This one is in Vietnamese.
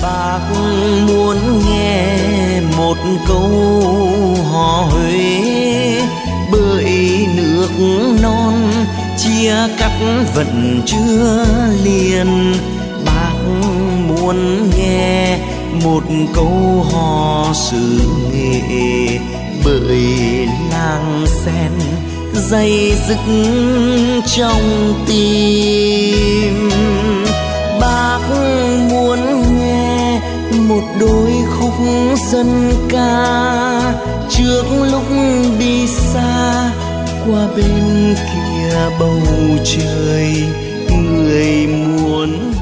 Bác muốn nghe một câu hò Huế, bởi nước non chia cắt vẫn chưa liền. Bác muốn nghe một câu hò xứ Nghệ, bởi làng sen dây dứt trong tim. Bác muốn nghe một đôi khúc dân ca trước lúc đi xa qua bên kia bầu trời. Người muốn